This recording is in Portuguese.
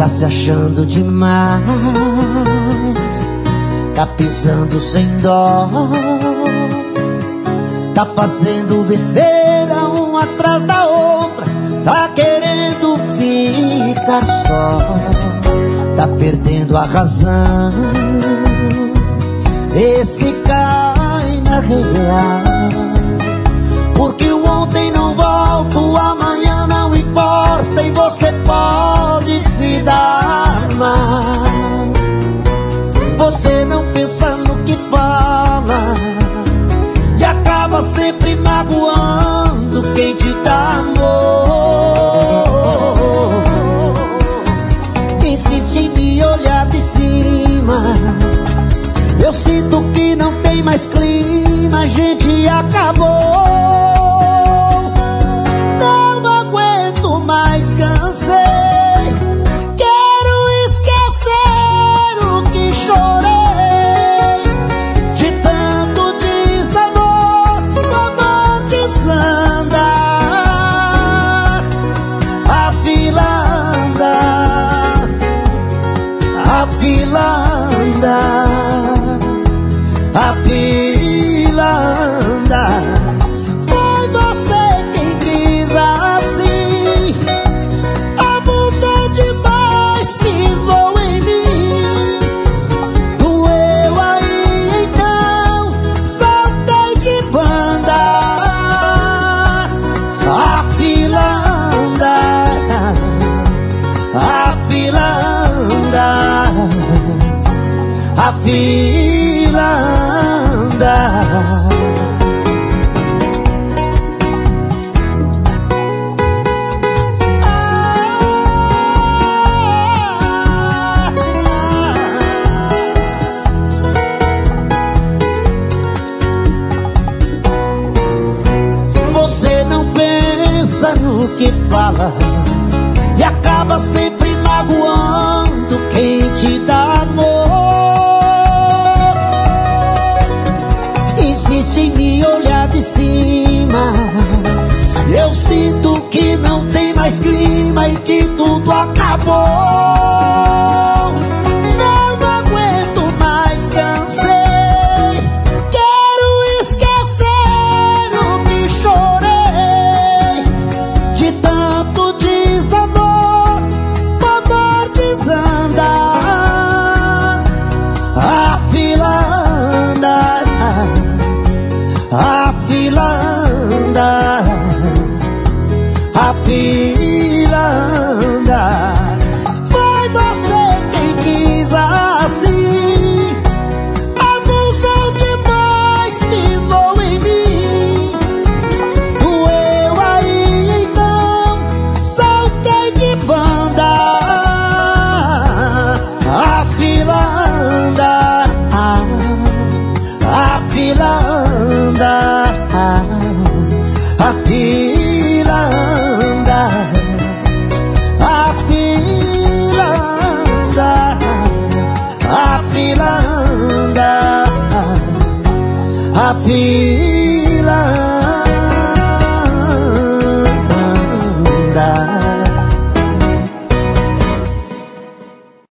Tá se achando demais, tá pisando sem dó, tá fazendo besteira uma atrás da outra, tá querendo ficar só, tá perdendo a razão. Esse cai na real, porque o ontem não volta, o amanhã não importa, e você pode se dar mal. Você não pensa no que fala e acaba sempre magoando quem te dá amor. Insiste em me olhar de cima, eu sinto que não tem mais clima, a gente acabou. Não aguento mais, cansei, quero esquecer o que chorei, de tanto desamor, o amor desanda, a fila anda, a fila anda, a fila anda. Foi você quem quis assim, abusou demais, pisou em mim, doeu aí então, soltei de banda. A fila anda, a fila anda, a fila anda. Você não pensa no que fala e acaba sempre magoando quem te dá amor. Insiste em me olhar de cima, eu sinto que não tem mais clima e que tudo acabou. Não aguento mais, cansei, quero esquecer o que chorei, de tanto desamor, o amor desanda, a fila anda, a fila anda, a fila anda. Foi você quem quis assim, abusou demais, pisou em mim, doeu aí então, soltei de banda. A fila anda, a fila anda, a fila anda, a fila anda, a fila anda, a fila anda.